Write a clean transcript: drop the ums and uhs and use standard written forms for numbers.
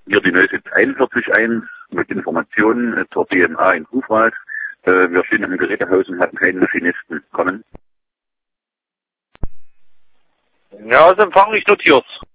hier die Neusitz 41.1 mit Informationen zur BMA in Hufwald. Wir stehen im Gerätehaus und hatten keinen Maschinisten kommen. Ja, das Empfang nicht notiert.